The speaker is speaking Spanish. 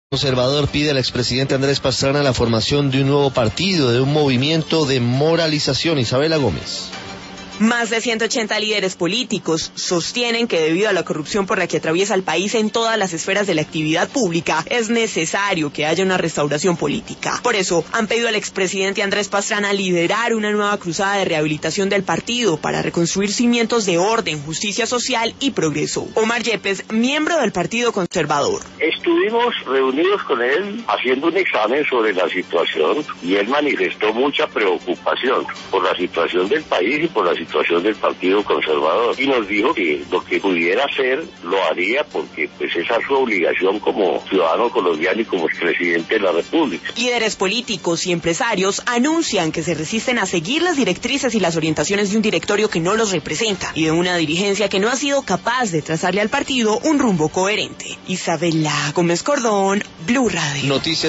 Conservador pide al expresidente Andrés Pastrana la formación de un nuevo partido, de un movimiento de moralización. Isabela Gómez. Más de 180 líderes políticos sostienen que debido a la corrupción por la que atraviesa el país en todas las esferas de la actividad pública, es necesario que haya una restauración política. Por eso, han pedido al expresidente Andrés Pastrana liderar una nueva cruzada de rehabilitación del partido para reconstruir cimientos de orden, justicia social y progreso. Omar Yepes, miembro del Partido Conservador. Estuvimos reunidos con él haciendo un examen sobre la situación y él manifestó mucha preocupación por la situación del país y por la situación del Partido Conservador, y nos dijo que lo que pudiera hacer lo haría porque pues esa es su obligación como ciudadano colombiano y como expresidente de la República. Líderes políticos y empresarios anuncian que se resisten a seguir las directrices y las orientaciones de un directorio que no los representa y de una dirigencia que no ha sido capaz de trazarle al partido un rumbo coherente. Isabela Gómez Cordón, Blue Radio. Noticias.